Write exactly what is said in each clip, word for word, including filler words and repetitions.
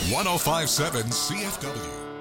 one oh five point seven C F W.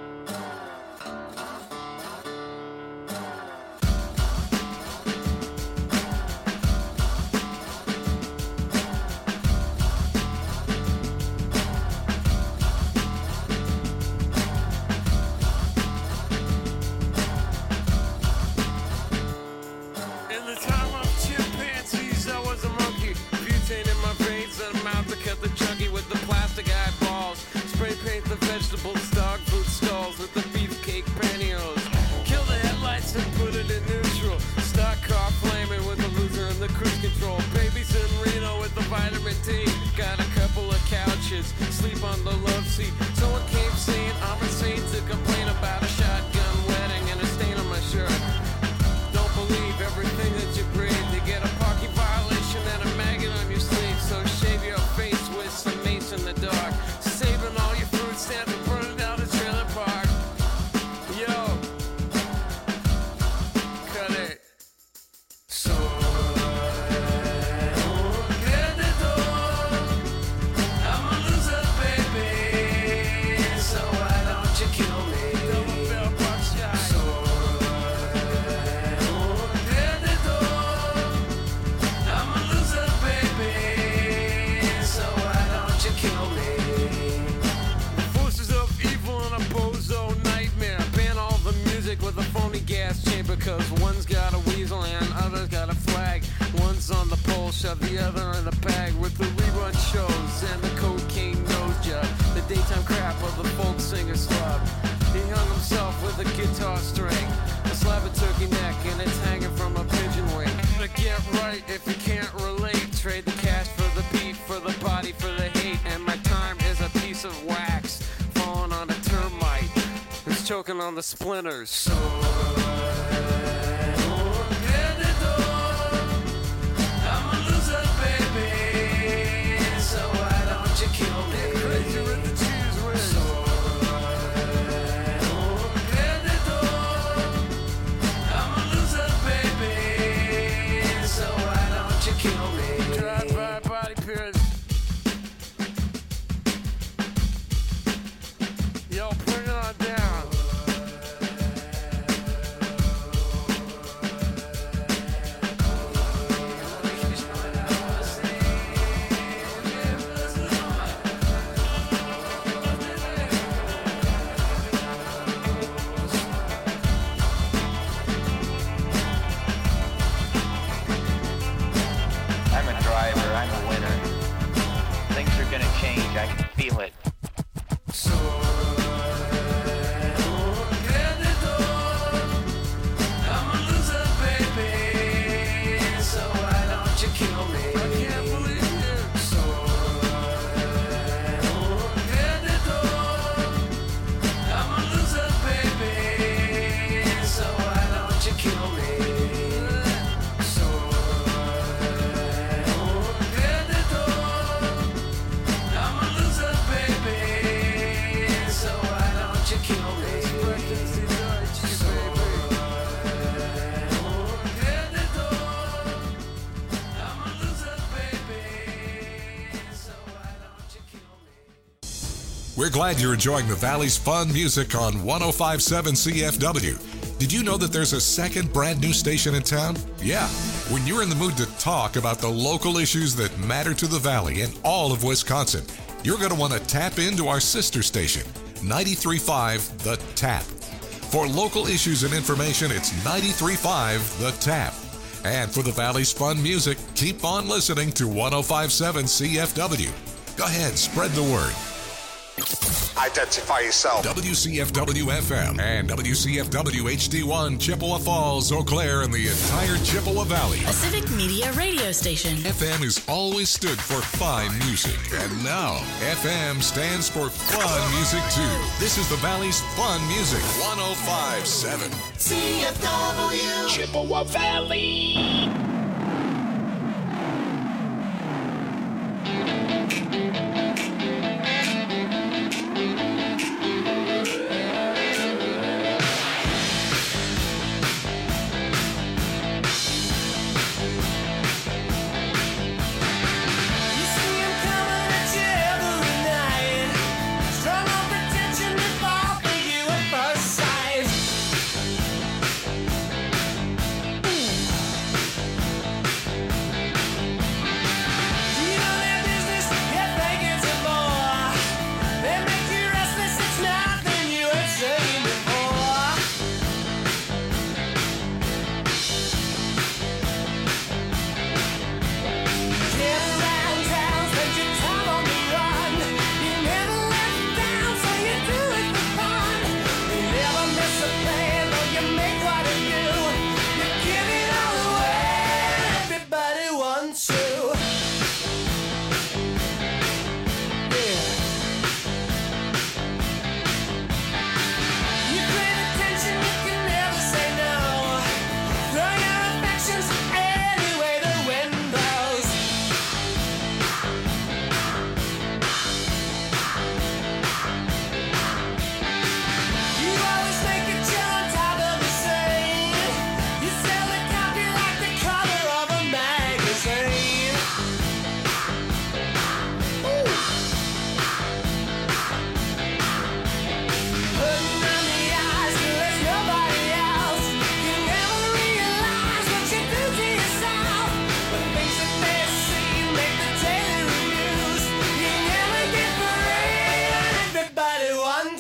Choking on the splinters. So We're glad you're enjoying the Valley's fun music on one oh five point seven C F W. Did you know that there's a second brand new station in town? Yeah. When you're in the mood to talk about the local issues that matter to the Valley and all of Wisconsin, you're going to want to tap into our sister station, ninety-three point five The Tap. For local issues and information, it's ninety-three point five The Tap. And for the Valley's fun music, keep on listening to one oh five point seven C F W. Go ahead, spread the word. Identify yourself. W C F W F M and W C F W H D one, Chippewa Falls, Eau Claire, and the entire Chippewa Valley. A civic media radio station. F M has always stood for fine music, and now F M stands for fun music too. This is the Valley's fun music, one oh five point seven C F W Chippewa Valley. You see him coming at you every night.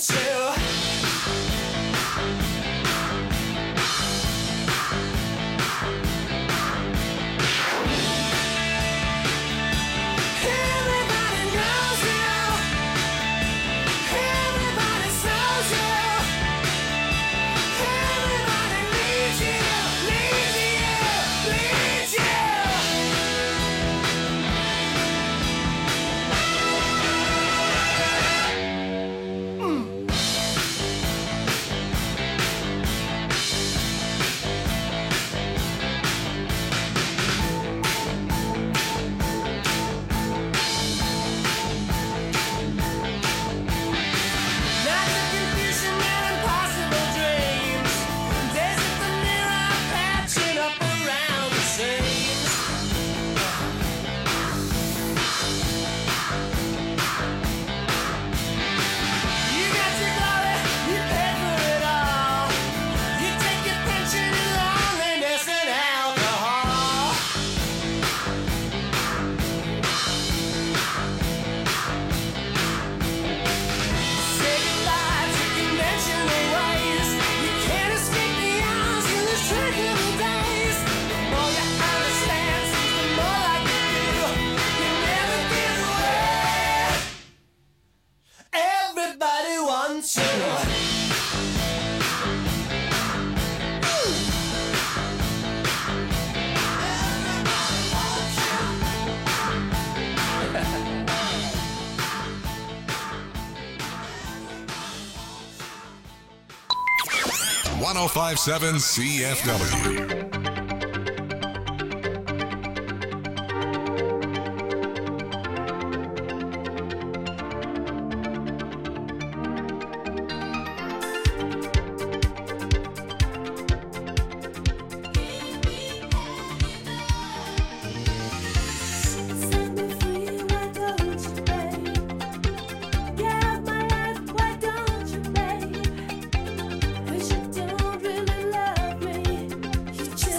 to. one oh five point seven C F W. You just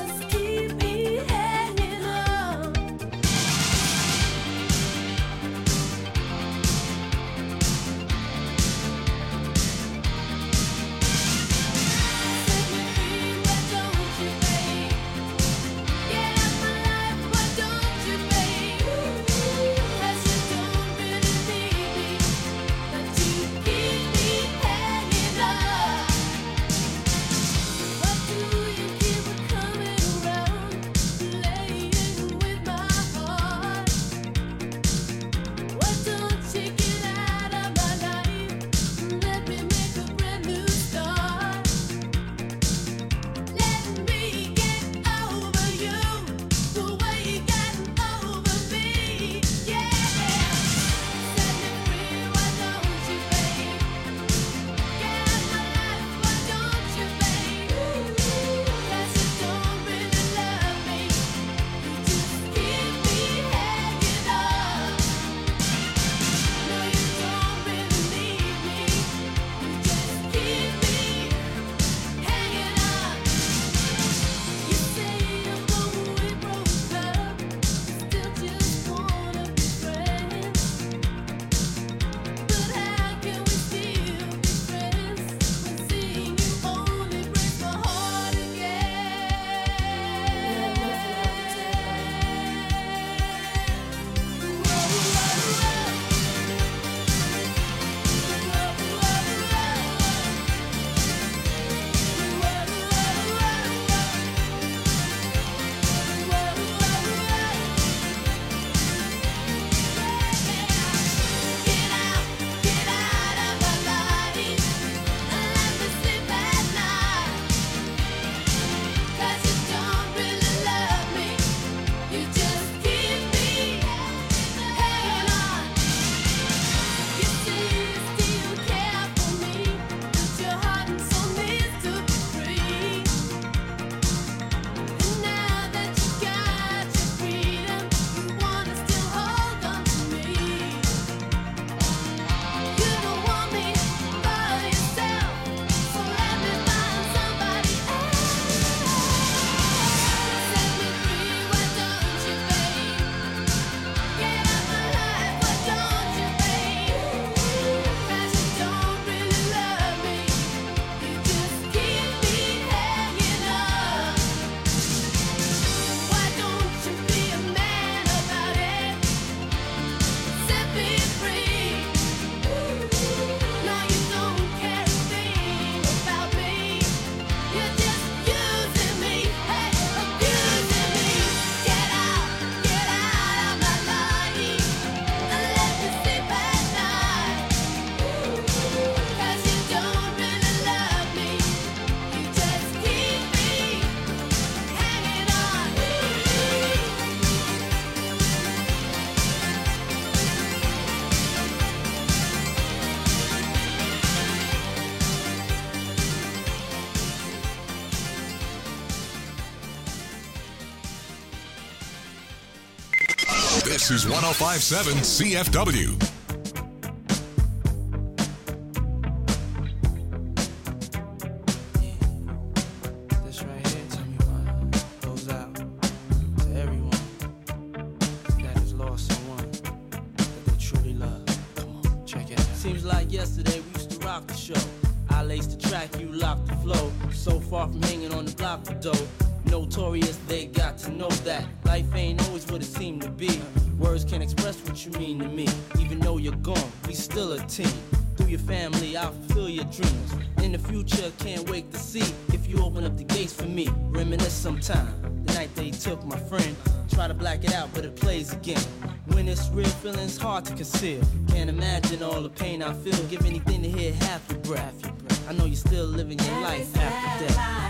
This is one oh five point seven C F W. Notorious, they got to know that life ain't always what it seemed to be. Words can't express what you mean to me. Even though you're gone, we still a team. Through your family, I'll fulfill your dreams. In the future, can't wait to see if you open up the gates for me. Reminisce sometime, the night they took my friend. Try to black it out, but it plays again. When it's real, feeling's hard to conceal. Can't imagine all the pain I feel. Give anything to hear half your breath. I know you're still living your life after death.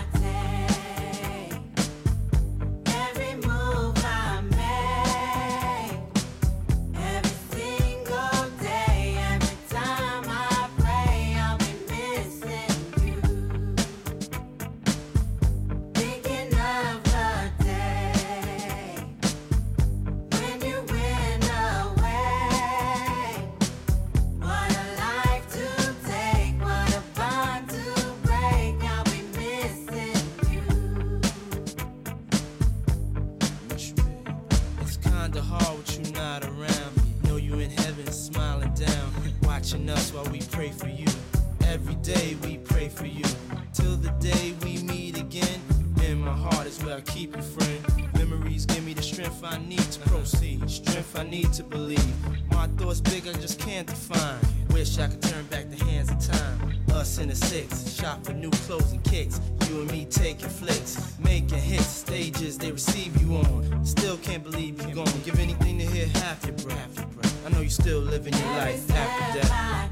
Us while we pray for you. Every day we pray for you. Till the day we meet again. In my heart is where I keep you, friend. Memories give me the strength I need to proceed. Strength I need to believe. My thoughts big, I just can't define. Wish I could turn back the hands of time. Us in the six, shop for new clothes and kicks. You and me taking flicks, making hits. Stages they receive you on. Still can't believe you're gone. Give anything to hear half your breath. I know you still living your life after death.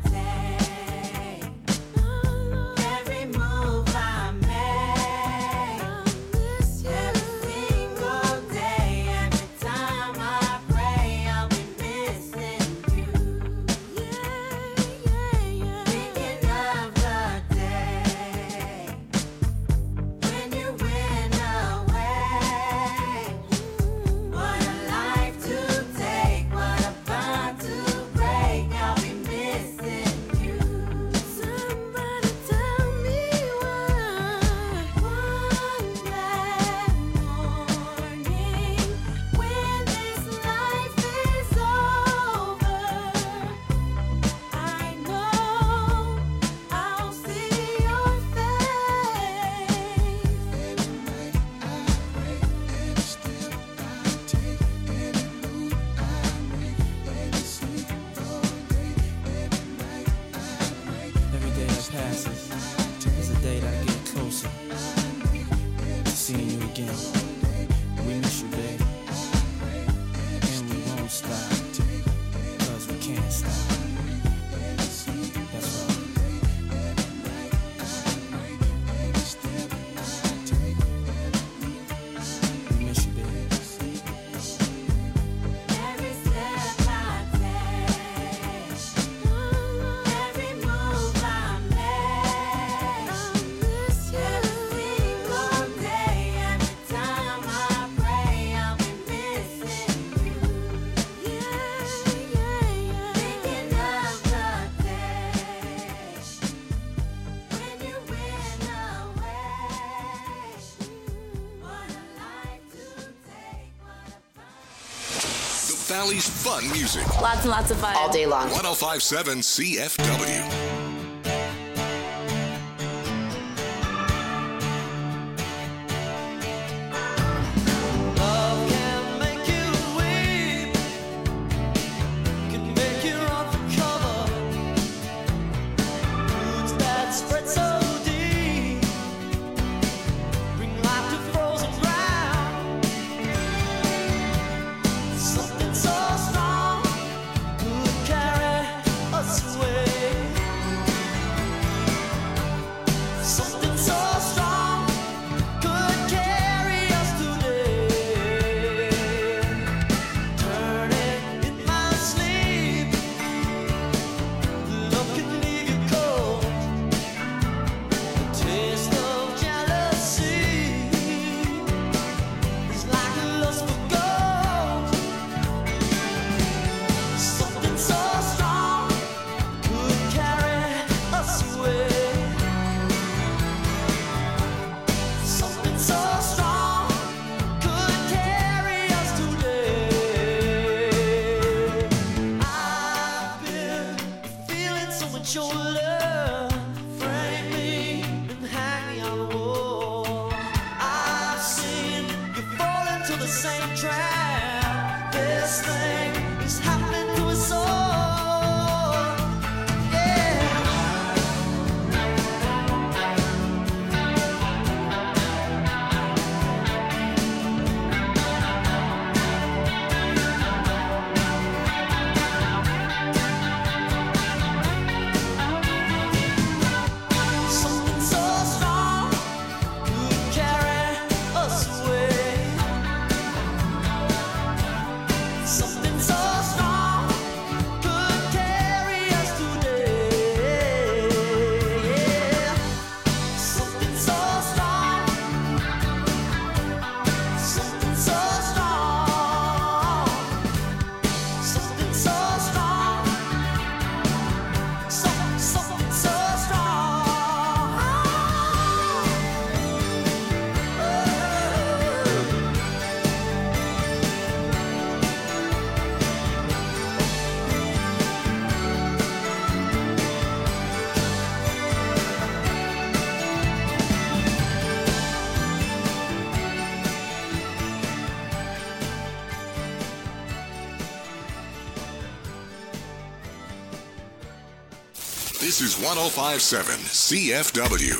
Valley's fun music. Lots and lots of fun. All day long. one oh five point seven C F W. Something so strong could carry us away. picture, frame me and hang me on the wall. I've seen you fall into the same trap. This thing is happening to us all. Yeah. Something so strong could carry us away. Something so strong could carry us today. Yeah. Something so strong, something so strong, something so strong, some, something so strong. This is one oh five point seven C F W.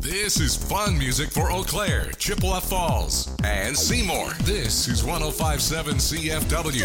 This is fun music for Eau Claire, Chippewa Falls, and Seymour. This is one oh five point seven C F W.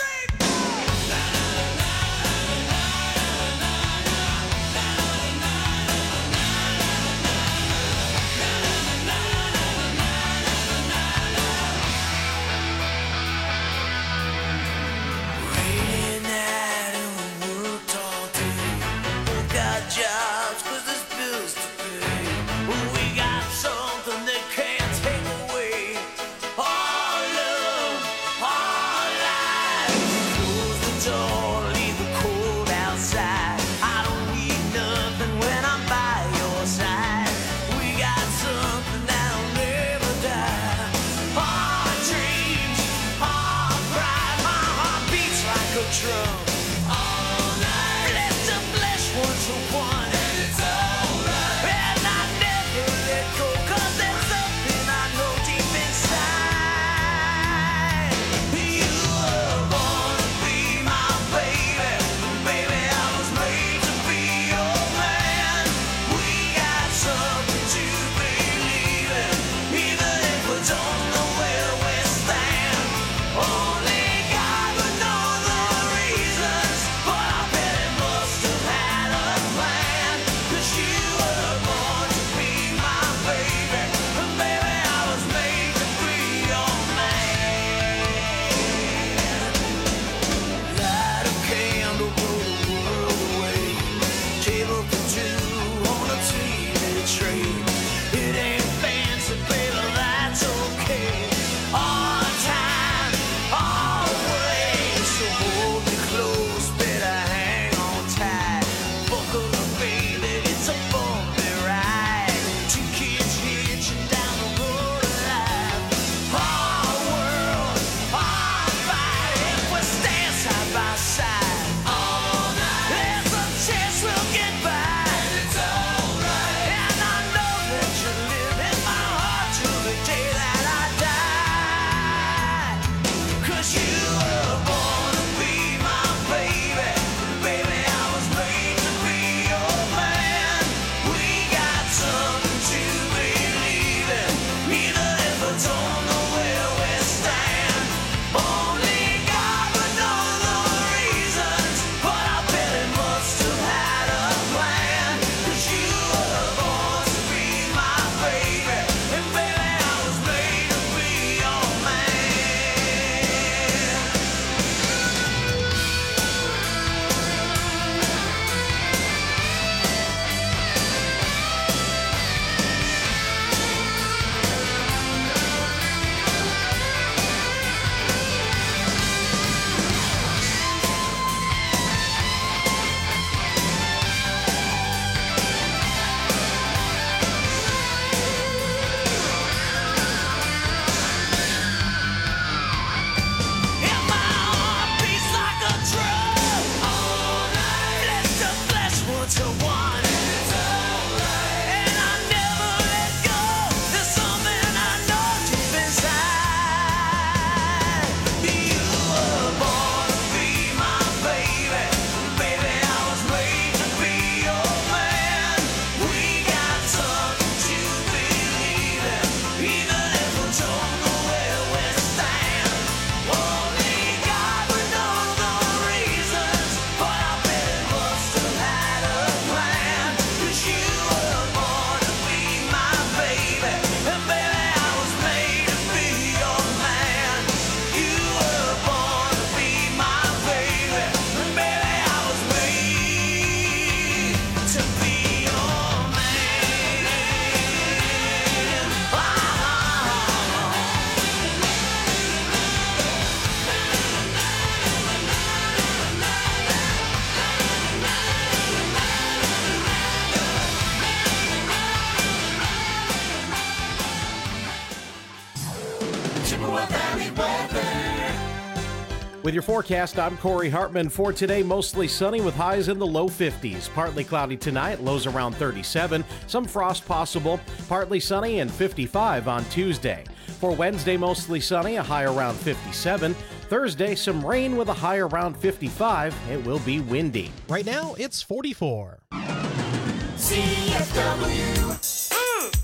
With your forecast, I'm Corey Hartman. For today, mostly sunny with highs in the low fifties. Partly cloudy tonight, lows around thirty-seven. Some frost possible. Partly sunny and fifty-five on Tuesday. For Wednesday, mostly sunny, a high around fifty-seven. Thursday, some rain with a high around fifty-five. It will be windy. Right now, it's forty-four. C F W. Mm.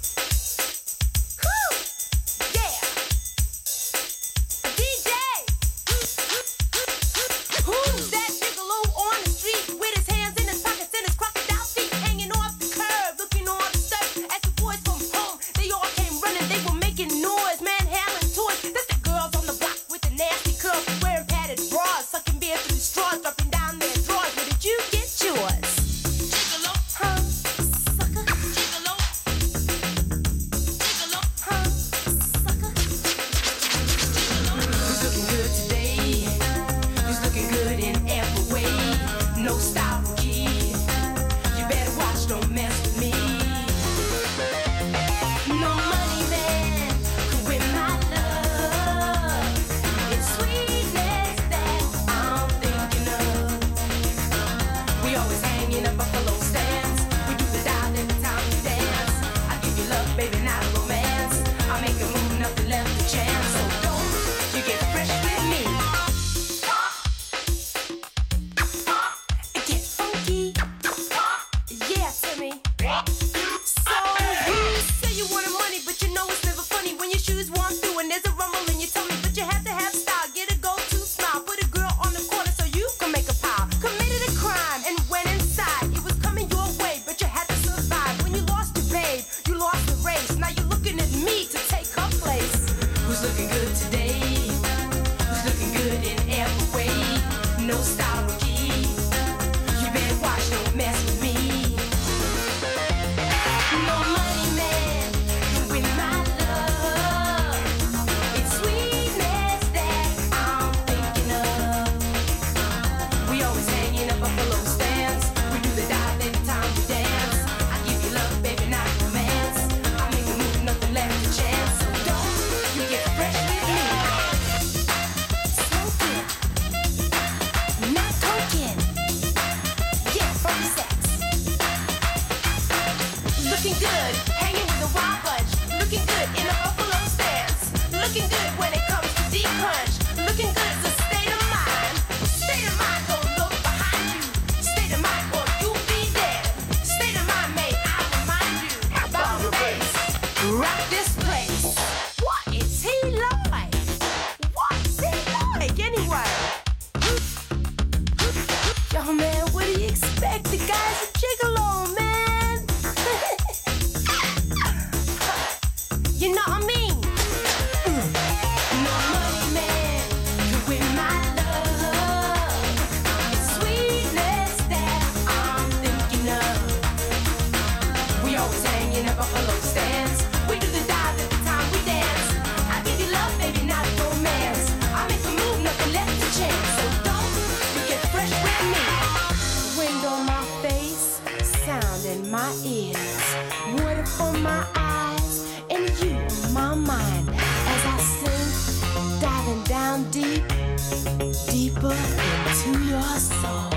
Who's that gigolo on the street with his hands in his pockets and his crocodile feet hanging off the curb, looking all disturbed? As the boys from home, they all came running, they were making noise, manhandling toys. That's the girls on the block with the nasty curls, wearing padded bras, sucking beer through the straws, dropping down their drawers. Where did you get yours? Gigolo, huh? Sucker, gigolo. Gigolo, huh? Sucker. Who's looking good today? Who's looking good in every way? No style key. You better watch, don't mess with me. No money man could win my love. It's sweetness that I'm thinking of. We always hang in a buffalo stance. We do the dial every time we dance. I give you love, baby, not romance. I make a move, nothing left to chance. So don't you get fresh with me. Get funky. Yeah, Timmy. So you say you wanted money, but you know it's never funny when your shoes walk through and there's a rumble in your tummy. But you have to have style, get a go-to smile, put a girl on the corner so you can make a pile. Committed a crime and went inside. It was coming your way, but you had to survive. When you lost your babe, you lost the race. Now you're looking at me to take her place. Who's looking good today? Who's looking good in every way? No style key. You better watch, don't mess with me. No money man can win my love. It's sweetness that I'm thinking of. We always hang in a buffalo stance. We do the dive every time we dance. I give you love, baby, not romance. I make a move, nothing left to chance. So don't you get fresh with me. Smoking, not token. Yeah, funky sex. Looking good, hanging with a wild bunch. Looking good in a buffalo stance. Looking good when it comes to deep punch. Looking good is a state of mind. State of mind, don't look behind you. State of mind, or you'll be dead. State of mind, may I remind you about the bass. Rock this place. What is he like? What's he like anyway? Yo, man, what do you expect? The guy's a gigolo, man. You know what I mean? No money man can win my love. It's sweetness that I'm thinking of. We always hang in a buffalo stance. We do the dive every time we dance. I give you love, baby, not romance. I make a move, nothing left to chance. So don't you get fresh with me. Wind on my face, sound in my ears, water for my eyes, and you on my mind. As I sink, diving down deep, deeper into your soul.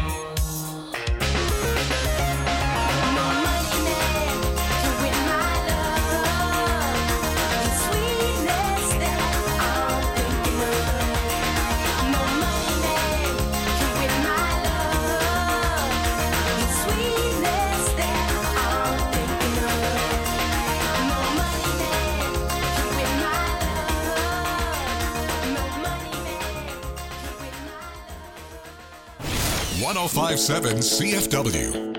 No money man can win my love. It's sweetness that I'm thinking of. No money man can win my love. It's sweetness that I'm thinking of. No money man can win my love. No money man can win my love. one oh five point seven C F W.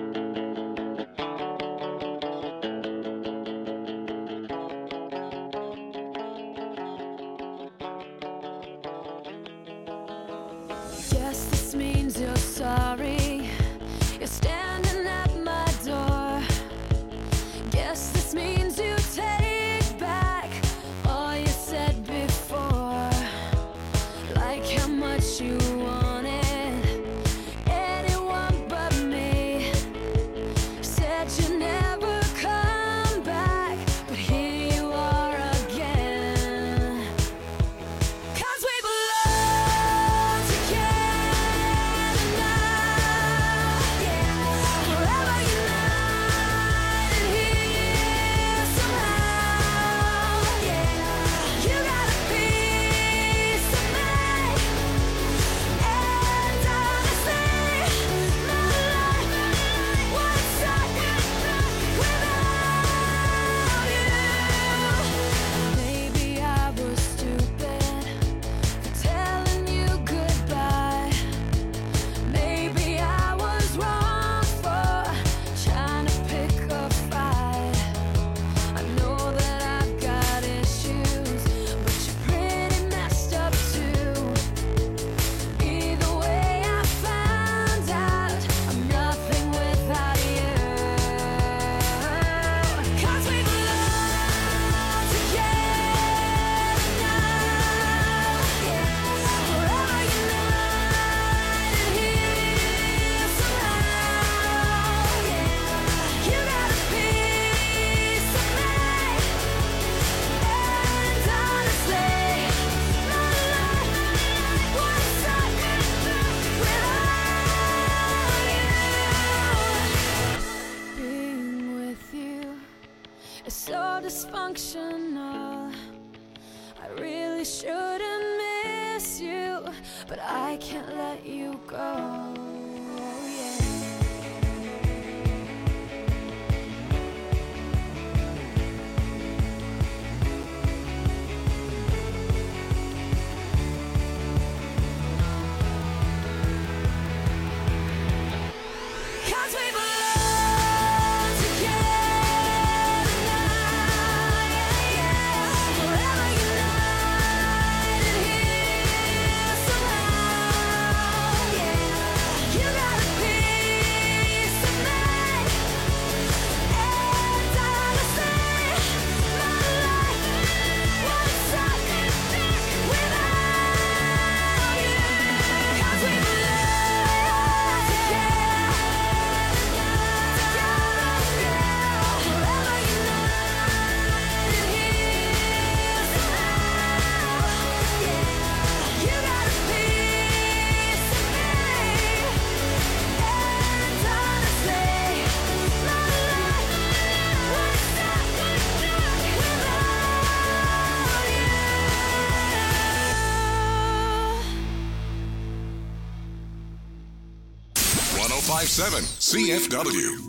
Guess this means you're sorry. You're standing at my door. Guess this means you take back all you said before. Like how much you wanted anyone but me. Said you never come back, but here you are again. 'Cause we belong together now, yeah. Forever united here somehow, yeah. You got a piece of me, can't let you go. Yeah. Cause we belong together now, yeah, yeah. Forever united here somehow, yeah. You got a piece of me, and honestly, my life won't stop without you. Cause we belong together. one oh five point seven C F W.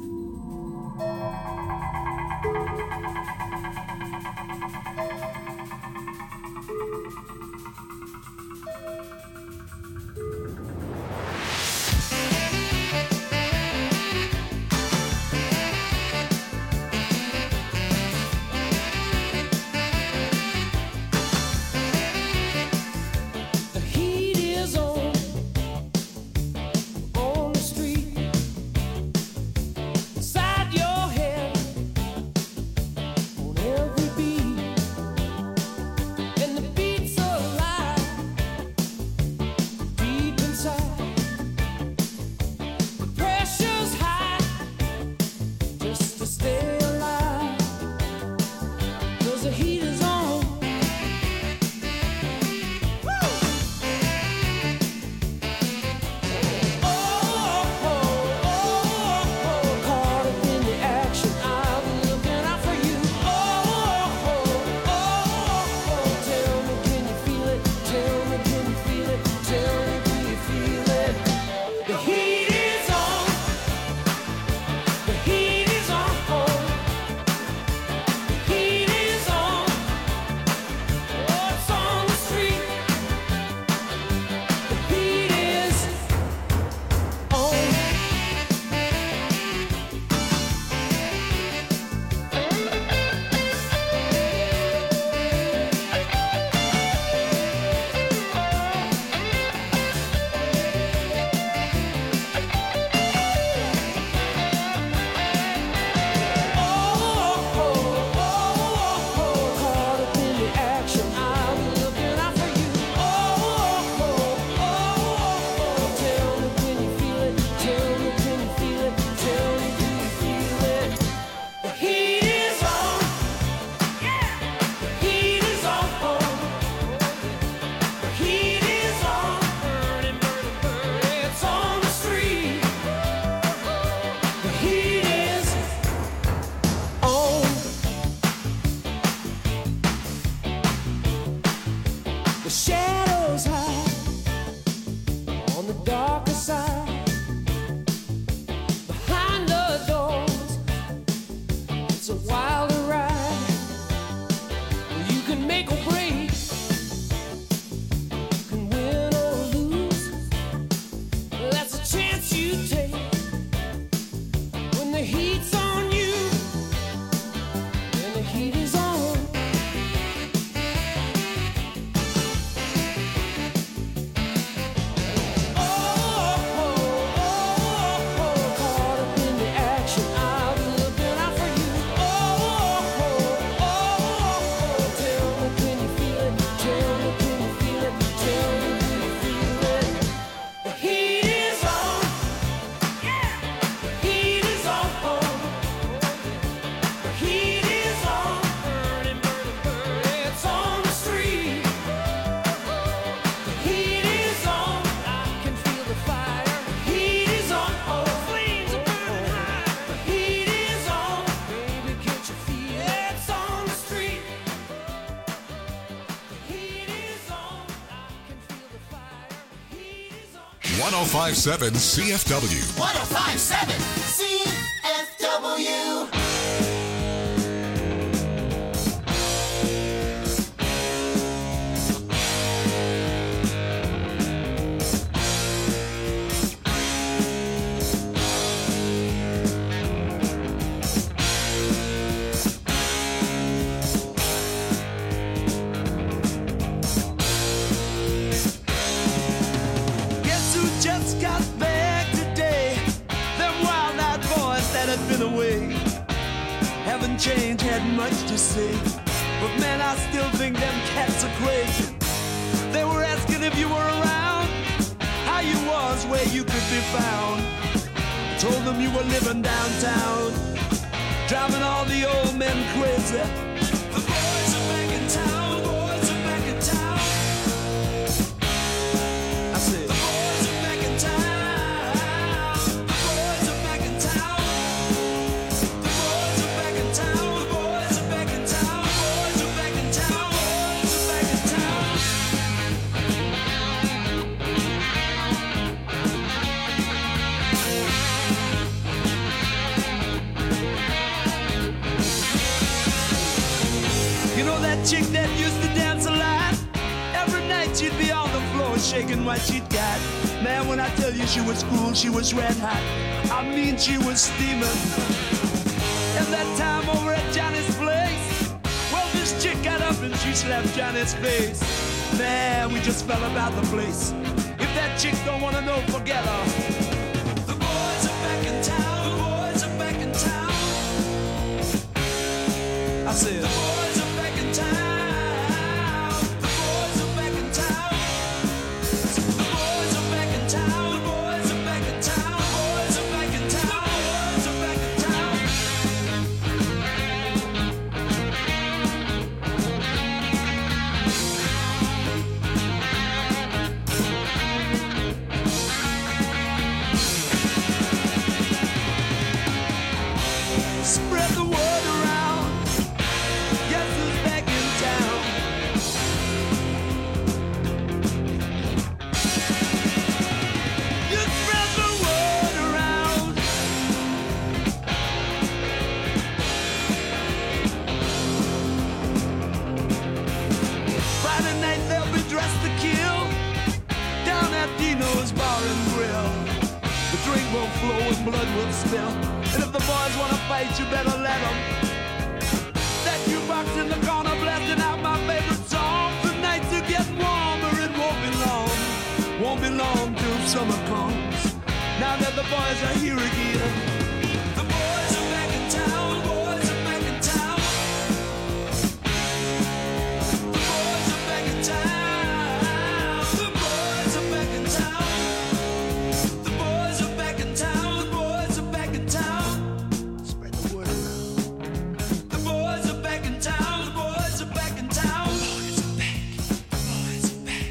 The heat is on, on the street. Inside your head, on every beat. And the beat's alive, deep inside. The pressure's high, just to stay alive. 'Cause the heat is on. Caught up in the action, I'll be looking out for you. Oh, oh, oh, tell me, can you feel it? Tell me, can you feel it? Tell me, can you feel it? The heat is on. The heat is on. The heat is on. Oh, it's on the street. The heat is on. Caught up in the action, I'll be looking out for you. Tell me, can you feel it? Tell me, can you feel it? Tell me, can you feel it? The heat is on. The heat is on. The heat is on. It's on the street. The heat is on. The shadows hide on the darker side. Behind the doors, it's a wilder ride. You can make or break, you can win or lose. That's a chance you take when the heat's on you. When the heat is on. Caught up in the action, I'll be looking out for you. Tell me, can you feel it? Tell me, can you feel it? Tell me, can you feel it? The heat is on. one oh five point seven C F W. one oh five point seven C F W. Guess who just got back today? Them wild-eyed boys that had been away haven't changed, had much to say. But man, I still think them cats are crazy. They were asking if you were around, how you was, where you could be found. Told them you were living downtown, driving all the old men crazy. The boys are back in town, boys are back in town. I said, the boys are back in town. The boys are back in town. The boys are back in town. The boys are back in town. The boys are back in town. Boys are back in town. You know that chick that used to dance a lot? Every night she'd be on the floor shaking what she'd got. Man, when I tell you she was cool, she was red hot. I mean, she was steaming. And that time over at Johnny's place, well, this chick got up and she slapped Johnny's face. Man, we just fell about the place. If that chick don't wanna know, forget her. The boys are back in town. The boys are back in town. I said, the boys are back in town. The boys are back in town. The boys are back in town. The boys are back in town. The boys are back in town. The boys are back in town. Spread the word around. Guess who's back in town? You spread the word around. Friday night they'll be dressed to kill down at Dino's Bar and Grill. The drink will flow and blood will spill. And if the boys wanna fight, you better let them. That jukebox in the corner blasting out my favorite song. The nights are getting warmer, it won't be long. Won't be long till summer comes. Now that the boys are here again. The boys are back in town. The boys are back in town. The boys are back in town. The boys are back in town. The boys are back in town. The boys are back in town. Spread the word around. The boys are back in town. The boys are back in town. The boys are back. The boys are back.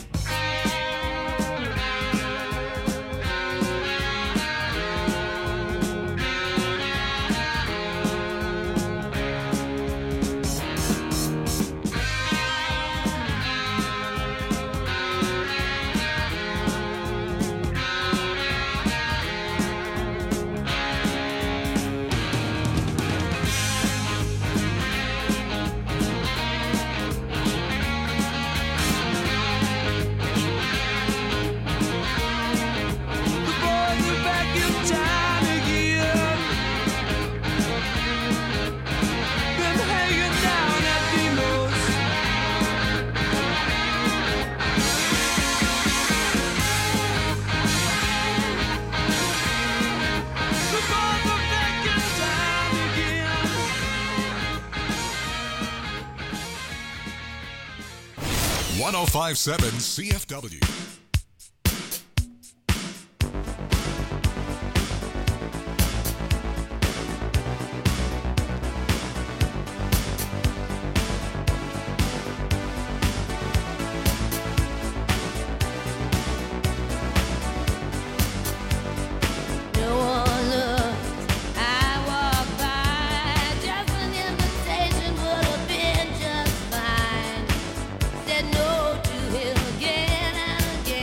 The boys are back in town again. Been hanging down at Dino's. The boys are back in town again. one oh five point seven C F W. No one looks. I walk by. Just an invitation would have been just fine. Said no to him again and again.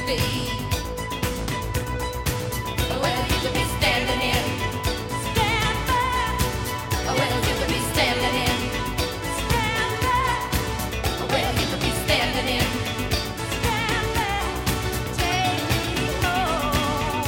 be. Well, you could be standing in. Stand back. Well, you could be standing in. Stand back. Well, you could be standing in. Stand back. Take me home.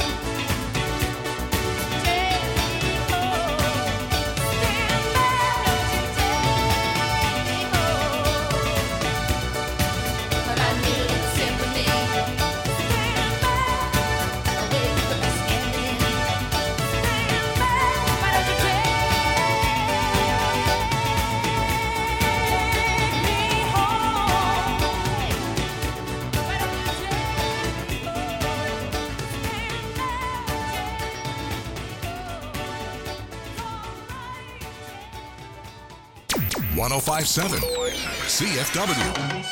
Take me home. Stand back. Take me home. But I need sympathy. Stand back. Well, you could be standing in. Stand back. Why don't you take me home? Why don't you take me one oh five point seven C F W.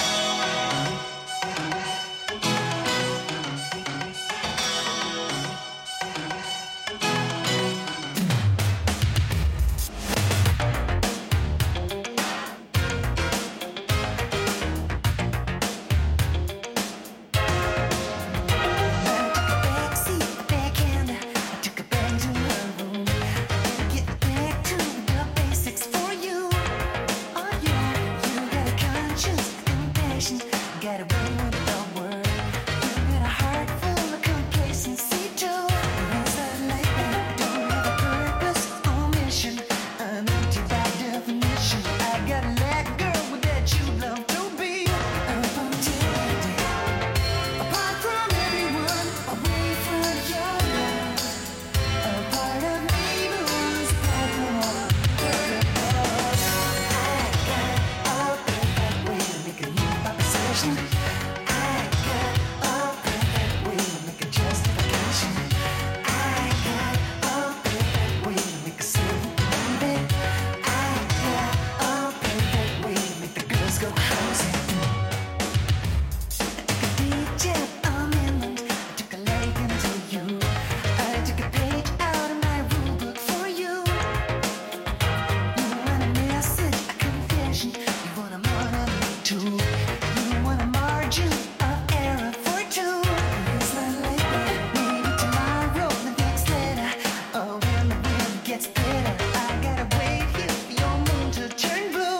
Backseat, backhander. I took her back to her room. Get back to the basics for you. Oh yeah, you got a conscience and passion. Got a ring with the word. You got a heart full of complacency too. Things like that don't have a purpose or mission. I'm empty by definition. I got a that girl that you love to be. Up until that day. Apart from everyone, away from your love. A part of me was apart from all purpose. I got a perfect way to make a new proposition. I got a perfect way to make a justification. I got a perfect way to make a certain baby. I got a perfect way to make the girls go crazy. I took a beach at Amendment. I took a liking to you. I took a page out of my rule book for you. You want a message, a confession. You want a more of me too. You want a margin of error for two. It's not like that. Maybe tomorrow, the next letter. Oh, when the wind gets better, I gotta wait here for your moon to turn blue.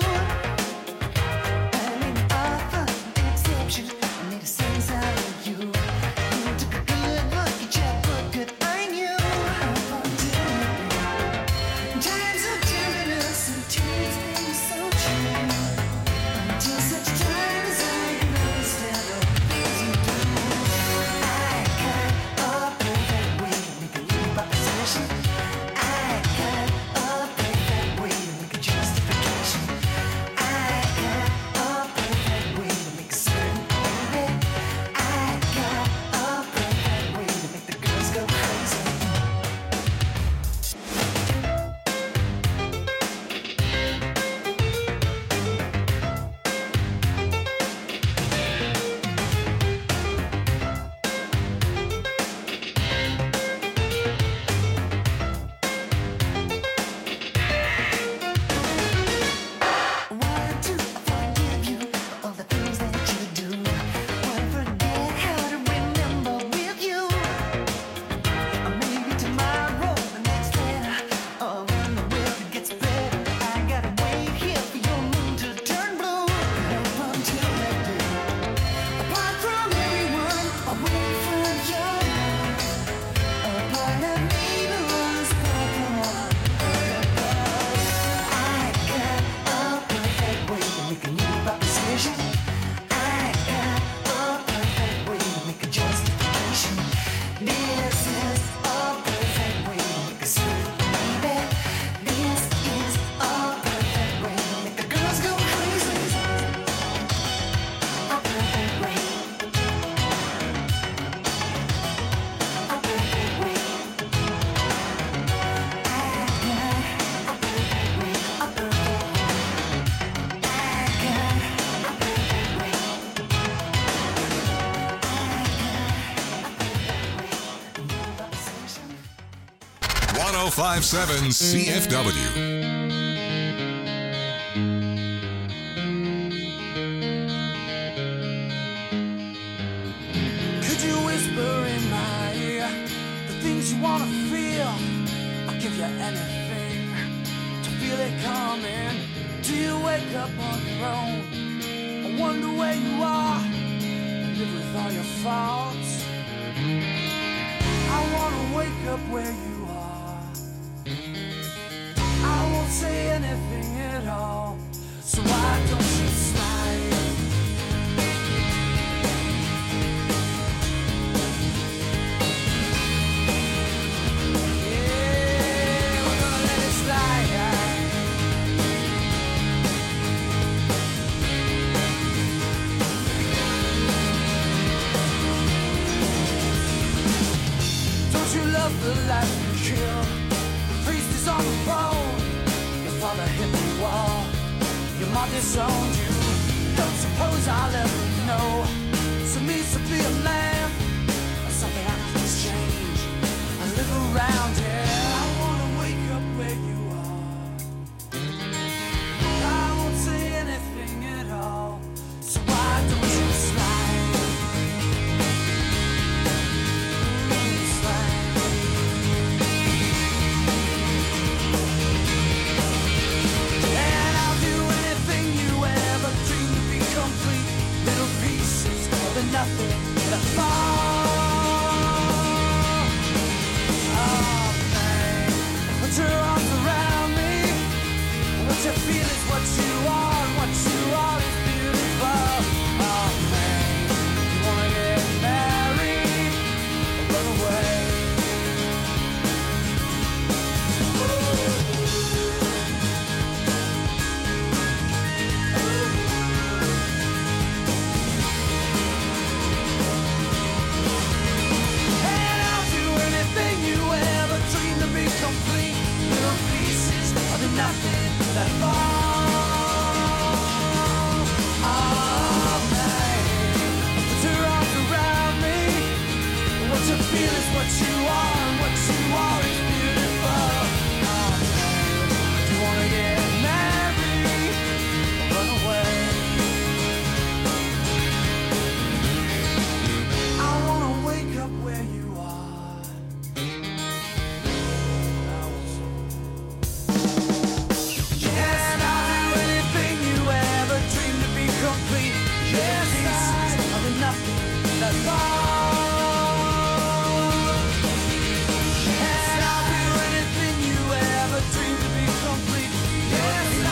I made an offer, an exception. I made a sense out of you. You took a good look at your book, good I knew. Up until that day. Times of tenderness and tears being so true. Until such time as I can understand the things you do. I got a perfect way to make a new proposition. I got a perfect way to make a justification. I got a perfect way to make a certain baby. I got a perfect way to make the girls go crazy. Want to forgive you for all the things that you do. Want to forget how to remember with you. Or maybe tomorrow, the next letter. Or when the weather gets better, I gotta wait here for your moon to turn blue. Up until that day. Apart from everyone, away from your love. A part of me that was apart from all purpose. I got a perfect way to make a new proposition. I got a perfect way to make a justification. This is a perfect way to make a certain baby. This is a perfect way to make the girls go crazy. A perfect way. A perfect way. I got a perfect way. A perfect way. I got a perfect way. I got a perfect way. New proposition. one oh five point seven C F W. there anything to feel it coming? Do you wake up on your own? I wonder where you are and live with all your faults. I wanna wake up where you are. I won't say anything at all, so why don't you slide? The life you kill, the priest is on the throne. Your father hit the wall, your mom disowned you. Don't suppose I'll ever know. So means to be a man.